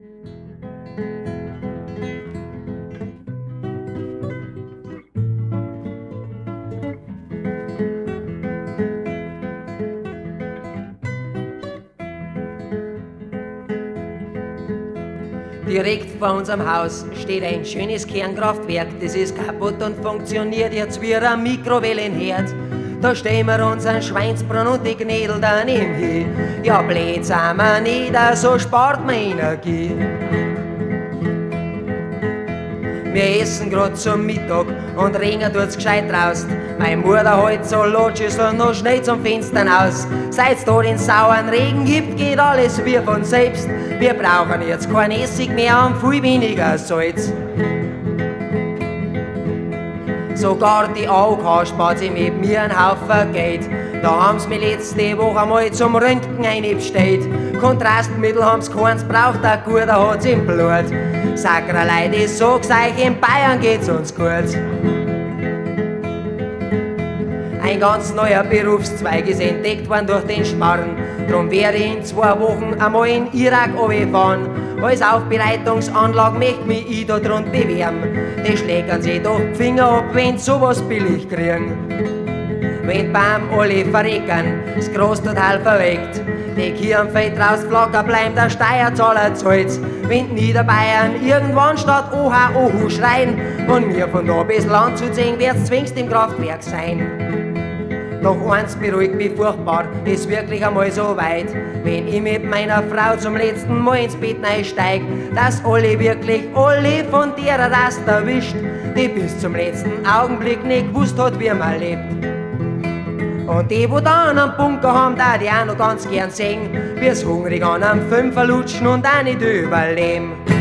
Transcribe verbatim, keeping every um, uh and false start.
Direkt vor unserem Haus steht ein schönes Kernkraftwerk, das ist kaputt und funktioniert jetzt wie ein Mikrowellenherd. Da stehen wir unseren Schweinsbrunn und die Gnädel daneben hin. Ja, blöd sind wir nicht, so spart man Energie. Wir essen grad zum Mittag und Regen tut's gescheit raus. Meine Mutter halt so Lotschüssel noch schnell zum Fenster aus. Seit's da den sauren Regen gibt, geht alles wie von selbst. Wir brauchen jetzt kein Essig mehr und viel weniger Salz. Sogar die A O K spart sich mit mir einen Haufen Geld. Da haben's mich letzte Woche mal zum Röntgen einbestellt. Kontrastmittel haben's keins braucht, ein guter hat's im Blut. Sagra Leute, ich sag's euch, in Bayern geht's uns gut. Ein ganz neuer Berufszweig ist entdeckt worden durch den Schmarrn. Drum werde ich in zwei Wochen einmal in Irak runterfahren. Als Aufbereitungsanlage möchte mich ich da drunter bewerben. Die schlägern sich doch die Finger ab, wenn sie sowas billig kriegen. Wenn beim alle verrecken, das Gras total verweckt. Die Kirchenfeld rausflackern, bleibt der Steuerzahler zahlt. Wenn Niederbayern irgendwann statt Oha Ohu schreien und mir von da bis Land zu ziehen, wird's zwingst im Kraftwerk sein. Doch eins beruhigt mich furchtbar, ist wirklich einmal so weit, wenn ich mit meiner Frau zum letzten Mal ins Bett einsteig, dass alle wirklich alle von der Rast erwischt, die bis zum letzten Augenblick nicht gewusst hat, wie man lebt. Und die, wo dann am Bunker haben, da die auch noch ganz gern sehen, wir's hungrig an am Fünfer lutschen und auch nicht überleben.